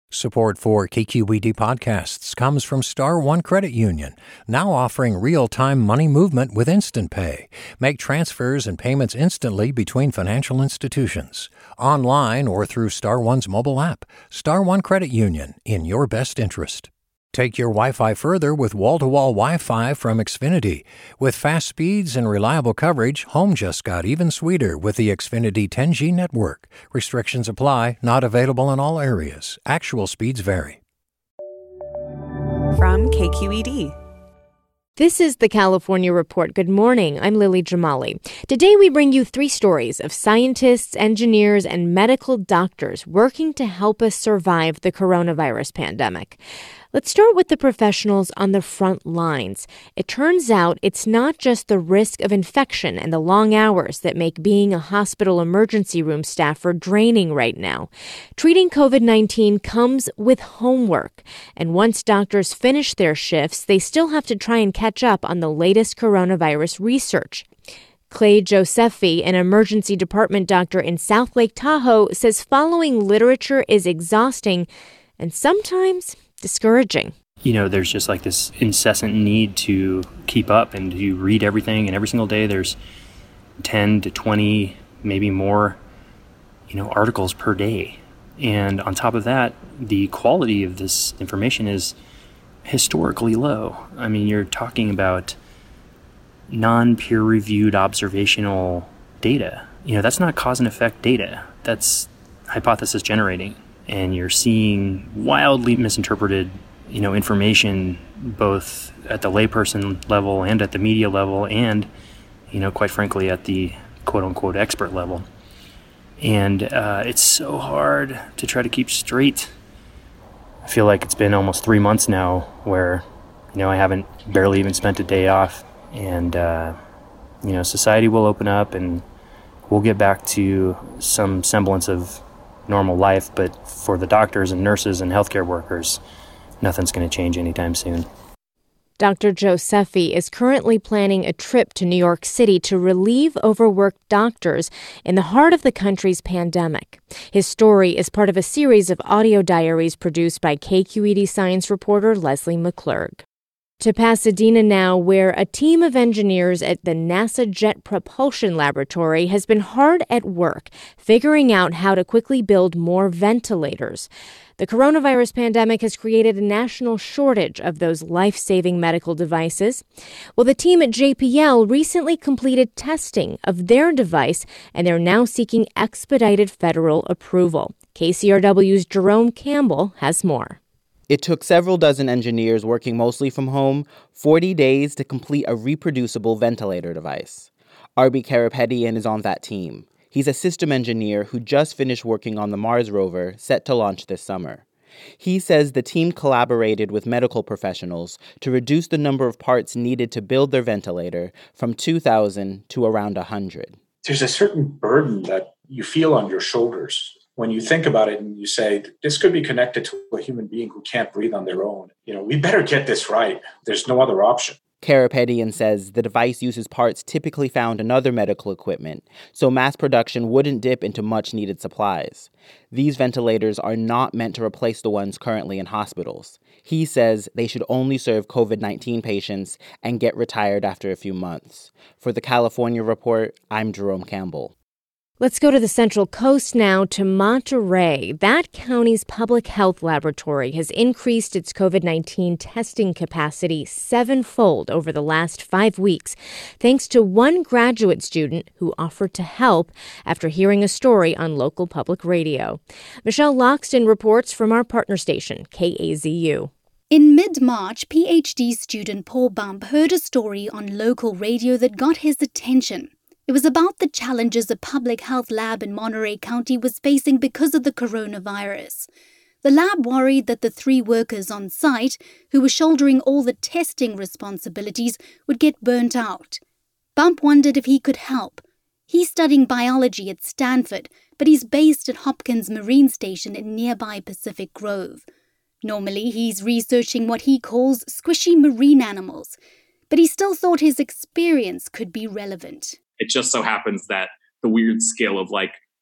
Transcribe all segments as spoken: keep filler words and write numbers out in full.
Support for K Q E D podcasts comes from Star One Credit Union, now offering real-time money movement with Instant Pay. Make transfers and payments instantly between financial institutions, online or through Star One's mobile app. Star One Credit Union, in your best interest. Take your Wi-Fi further with wall-to-wall Wi-Fi from Xfinity. With fast speeds and reliable coverage, home just got even sweeter with the Xfinity ten G network. Restrictions apply, not available in all areas. Actual speeds vary. From K Q E D. This is the California Report. Good morning. I'm Lily Jamali. Today we bring you three stories of scientists, engineers, and medical doctors working to help us survive the coronavirus pandemic. Let's start with the professionals on the front lines. It turns out it's not just the risk of infection and the long hours that make being a hospital emergency room staffer draining right now. Treating covid nineteen comes with homework, and once doctors finish their shifts, they still have to try and catch up on the latest coronavirus research. Clay Josephi, an emergency department doctor in South Lake Tahoe, says following literature is exhausting and sometimes discouraging. You know, there's just like this incessant need to keep up and you read everything, and every single day there's ten to twenty, maybe more, you know, articles per day. And on top of that, the quality of this information is historically low. I mean, you're talking about non-peer-reviewed observational data. You know, that's not cause and effect data. That's hypothesis generating. And you're seeing wildly misinterpreted, you know, information both at the layperson level and at the media level and, you know, quite frankly, at the quote-unquote expert level. And uh, it's so hard to try to keep straight. I feel like it's been almost three months now where, you know, I haven't barely even spent a day off. And, uh, you know, society will open up and we'll get back to some semblance of normal life, but for the doctors and nurses and healthcare workers, nothing's going to change anytime soon. Doctor Josephi is currently planning a trip to New York City to relieve overworked doctors in the heart of the country's pandemic. His story is part of a series of audio diaries produced by K Q E D science reporter Leslie McClurg. To Pasadena now, where a team of engineers at the NASA Jet Propulsion Laboratory has been hard at work figuring out how to quickly build more ventilators. The coronavirus pandemic has created a national shortage of those life-saving medical devices. Well, the team at J P L recently completed testing of their device, and they're now seeking expedited federal approval. K C R W's Jerome Campbell has more. It took several dozen engineers working mostly from home forty days to complete a reproducible ventilator device. Arby Karapetian is on that team. He's a system engineer who just finished working on the Mars rover set to launch this summer. He says the team collaborated with medical professionals to reduce the number of parts needed to build their ventilator from two thousand to around one hundred. There's a certain burden that you feel on your shoulders when you think about it and you say, this could be connected to a human being who can't breathe on their own. You know, we better get this right. There's no other option. Karapetian says the device uses parts typically found in other medical equipment, so mass production wouldn't dip into much-needed supplies. These ventilators are not meant to replace the ones currently in hospitals. He says they should only serve covid nineteen patients and get retired after a few months. For the California Report, I'm Jerome Campbell. Let's go to the Central Coast now to Monterey. That county's public health laboratory has increased its covid nineteen testing capacity sevenfold over the last five weeks, thanks to one graduate student who offered to help after hearing a story on local public radio. Michelle Loxton reports from our partner station, K A Z U. In mid-March, PhD student Paul Bump heard a story on local radio that got his attention. It was about the challenges a public health lab in Monterey County was facing because of the coronavirus. The lab worried that the three workers on site, who were shouldering all the testing responsibilities, would get burnt out. Bump wondered if he could help. He's studying biology at Stanford, but he's based at Hopkins Marine Station in nearby Pacific Grove. Normally, he's researching what he calls squishy marine animals, but he still thought his experience could be relevant. It just so happens that the weird skill of like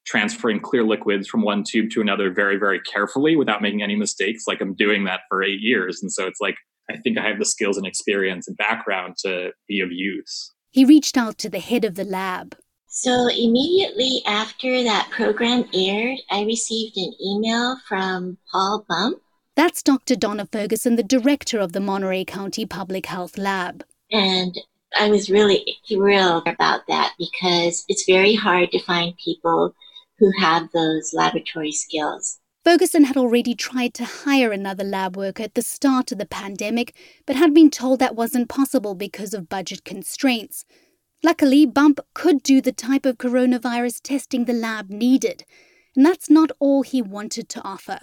transferring clear liquids from one tube to another very, very carefully without making any mistakes. Like I'm doing that for eight years. And so it's like, I think I have the skills and experience and background to be of use. He reached out to the head of the lab. So immediately after that program aired, I received an email from Paul Bump. That's Doctor Donna Ferguson, the director of the Monterey County Public Health Lab. And I was really thrilled about that because it's very hard to find people who have those laboratory skills. Ferguson had already tried to hire another lab worker at the start of the pandemic, but had been told that wasn't possible because of budget constraints. Luckily, Bump could do the type of coronavirus testing the lab needed, and that's not all he wanted to offer.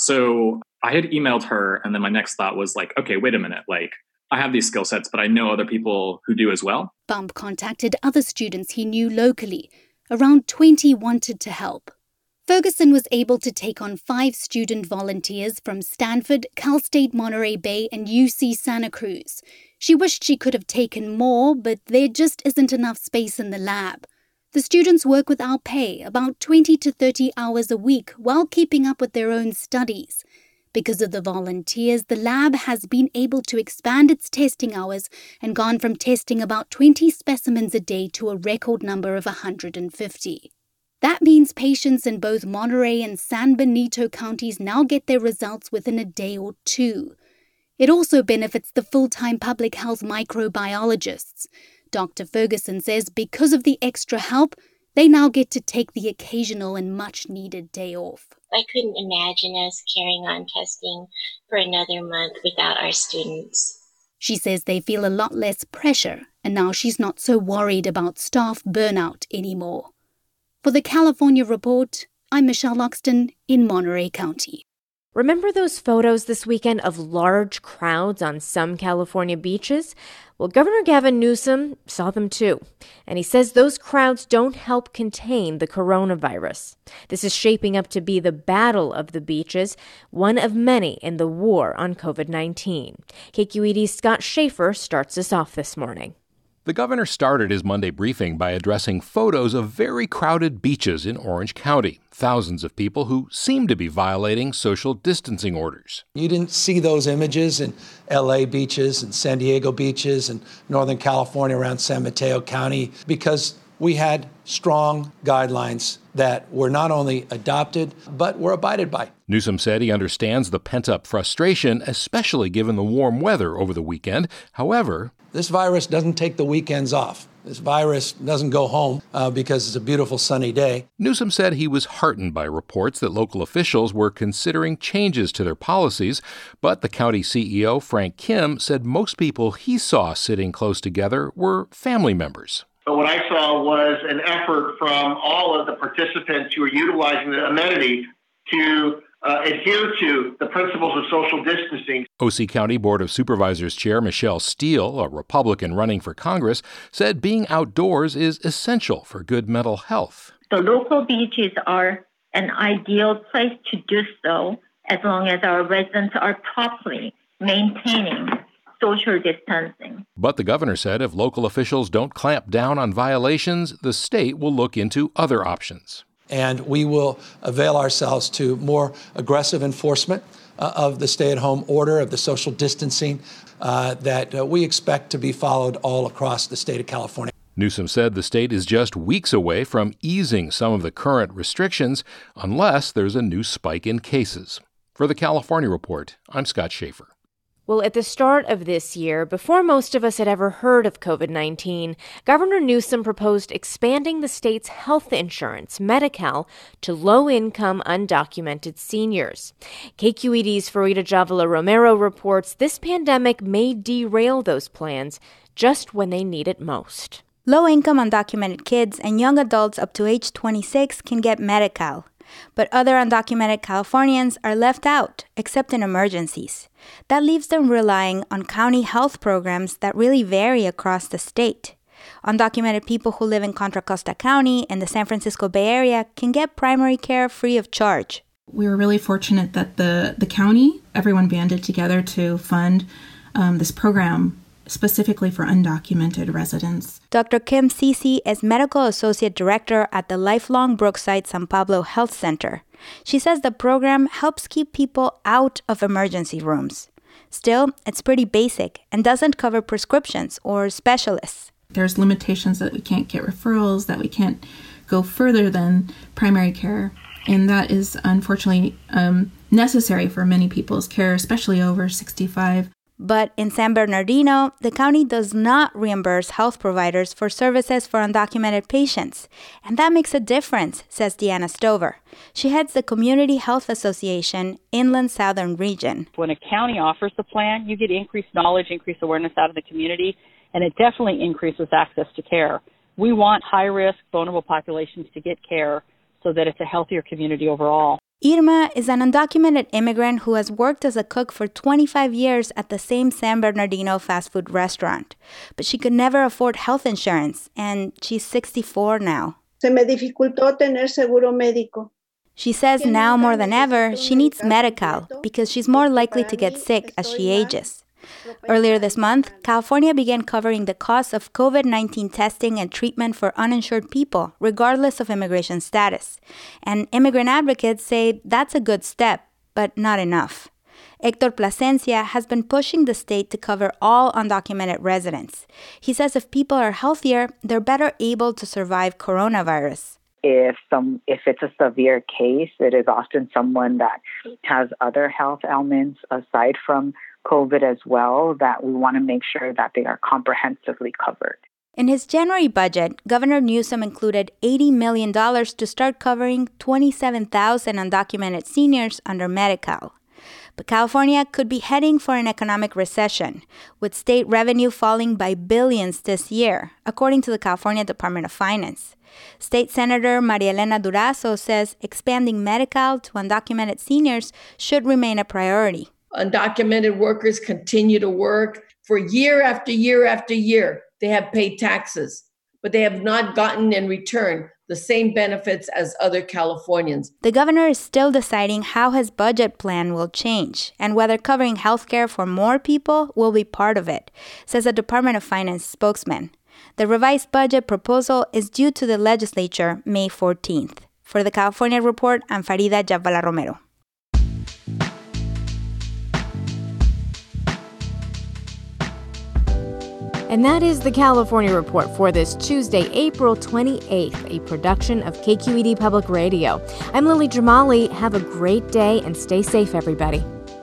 So I had emailed her, and then my next thought was like, okay, wait a minute, like, I have these skill sets, but I know other people who do as well. Bump contacted other students he knew locally. Around twenty wanted to help. Ferguson was able to take on five student volunteers from Stanford, Cal State Monterey Bay, and U C Santa Cruz. She wished she could have taken more, but there just isn't enough space in the lab. The students work without pay, about twenty to thirty hours a week, while keeping up with their own studies. Because of the volunteers, the lab has been able to expand its testing hours and gone from testing about twenty specimens a day to a record number of one hundred fifty. That means patients in both Monterey and San Benito counties now get their results within a day or two. It also benefits the full-time public health microbiologists. Doctor Ferguson says because of the extra help, they now get to take the occasional and much-needed day off. I couldn't imagine us carrying on testing for another month without our students. She says they feel a lot less pressure, and now she's not so worried about staff burnout anymore. For the California Report, I'm Michelle Loxton in Monterey County. Remember those photos this weekend of large crowds on some California beaches? Well, Governor Gavin Newsom saw them too, and he says those crowds don't help contain the coronavirus. This is shaping up to be the battle of the beaches, one of many in the war on covid nineteen. K Q E D's Scott Schaefer starts us off this morning. The governor started his Monday briefing by addressing photos of very crowded beaches in Orange County. Thousands of people who seem to be violating social distancing orders. You didn't see those images in L A beaches and San Diego beaches and Northern California around San Mateo County because we had strong guidelines that were not only adopted, but were abided by. Newsom said he understands the pent-up frustration, especially given the warm weather over the weekend. However, this virus doesn't take the weekends off. This virus doesn't go home uh, because it's a beautiful sunny day. Newsom said he was heartened by reports that local officials were considering changes to their policies, but the county C E O, Frank Kim, said most people he saw sitting close together were family members. But what I saw was an effort from all of the participants who are utilizing the amenity to uh, adhere to the principles of social distancing. O C County Board of Supervisors Chair Michelle Steele, a Republican running for Congress, said being outdoors is essential for good mental health. The local beaches are an ideal place to do so as long as our residents are properly maintaining social distancing. But the governor said if local officials don't clamp down on violations, the state will look into other options. And we will avail ourselves to more aggressive enforcement uh, of the stay-at-home order, of the social distancing uh, that uh, we expect to be followed all across the state of California. Newsom said the state is just weeks away from easing some of the current restrictions unless there's a new spike in cases. For the California Report, I'm Scott Schaefer. Well, at the start of this year, before most of us had ever heard of covid nineteen, Governor Newsom proposed expanding the state's health insurance, Medi-Cal, to low-income, undocumented seniors. K Q E D's Farida Javala Romero reports this pandemic may derail those plans just when they need it most. Low-income, undocumented kids and young adults up to age twenty-six can get Medi-Cal. But other undocumented Californians are left out, except in emergencies. That leaves them relying on county health programs that really vary across the state. Undocumented people who live in Contra Costa County and the San Francisco Bay Area can get primary care free of charge. We were really fortunate that the, the county, everyone banded together to fund um, this program specifically for undocumented residents. Doctor Kim Sisi is Medical Associate Director at the Lifelong Brookside San Pablo Health Center. She says the program helps keep people out of emergency rooms. Still, it's pretty basic and doesn't cover prescriptions or specialists. There's limitations that we can't get referrals, that we can't go further than primary care. And that is unfortunately um, necessary for many people's care, especially over sixty-five. But in San Bernardino, the county does not reimburse health providers for services for undocumented patients. And that makes a difference, says Deanna Stover. She heads the Community Health Association Inland Southern Region. When a county offers the plan, you get increased knowledge, increased awareness out of the community, and it definitely increases access to care. We want high-risk, vulnerable populations to get care so that it's a healthier community overall. Irma is an undocumented immigrant who has worked as a cook for twenty-five years at the same San Bernardino fast food restaurant. But she could never afford health insurance, and she's sixty-four now. Se me dificultó tener seguro médico. She says now more than ever, she needs Medi-Cal because she's more likely to get sick as she ages. Earlier this month, California began covering the costs of COVID nineteen testing and treatment for uninsured people, regardless of immigration status. And immigrant advocates say that's a good step, but not enough. Hector Plasencia has been pushing the state to cover all undocumented residents. He says if people are healthier, they're better able to survive coronavirus. If some, if it's a severe case, it is often someone that has other health ailments aside from COVID as well, that we want to make sure that they are comprehensively covered. In his January budget, Governor Newsom included eighty million dollars to start covering twenty-seven thousand undocumented seniors under Medi-Cal. But California could be heading for an economic recession, with state revenue falling by billions this year, according to the California Department of Finance. State Senator Maria Elena Durazo says expanding Medi-Cal to undocumented seniors should remain a priority. Undocumented workers continue to work for year after year after year. They have paid taxes, but they have not gotten in return the same benefits as other Californians. The governor is still deciding how his budget plan will change and whether covering health care for more people will be part of it, says a Department of Finance spokesman. The revised budget proposal is due to the legislature May fourteenth. For the California Report, I'm Farida Jabala Romero. And that is the California Report for this Tuesday, April twenty-eighth, a production of K Q E D Public Radio. I'm Lily Jamali. Have a great day and stay safe, everybody.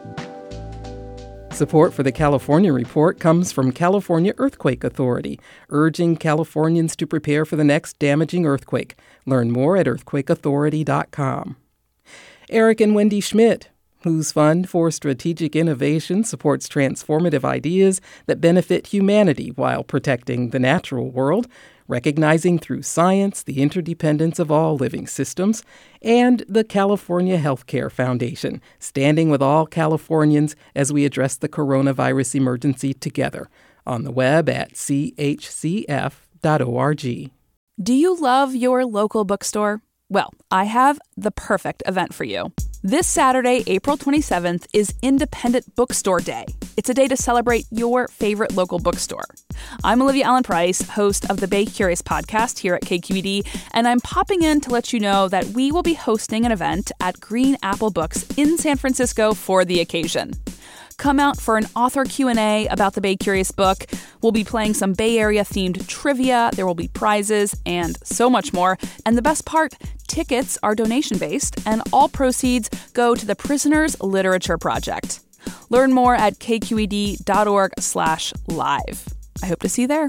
Support for the California Report comes from California Earthquake Authority, urging Californians to prepare for the next damaging earthquake. Learn more at earthquake authority dot com. Eric and Wendy Schmidt, whose Fund for Strategic Innovation supports transformative ideas that benefit humanity while protecting the natural world, recognizing through science the interdependence of all living systems, and the California Healthcare Foundation, standing with all Californians as we address the coronavirus emergency together. On the web at c h c f dot org. Do you love your local bookstore? Well, I have the perfect event for you. This Saturday, April twenty-seventh, is Independent Bookstore Day. It's a day to celebrate your favorite local bookstore. I'm Olivia Allen Price, host of the Bay Curious podcast here at K Q E D, and I'm popping in to let you know that we will be hosting an event at Green Apple Books in San Francisco for the occasion. Come out for an author Q and A about the Bay Curious book. We'll be playing some Bay Area-themed trivia, there will be prizes, and so much more. And the best part, tickets are donation-based, and all proceeds go to the Prisoners Literature Project. Learn more at k q e d dot org slash live. I hope to see you there.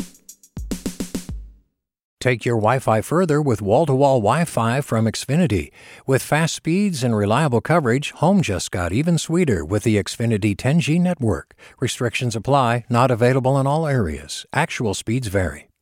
Take your Wi-Fi further with wall-to-wall Wi-Fi from Xfinity. With fast speeds and reliable coverage, home just got even sweeter with the Xfinity ten G network. Restrictions apply, not available in all areas. Actual speeds vary.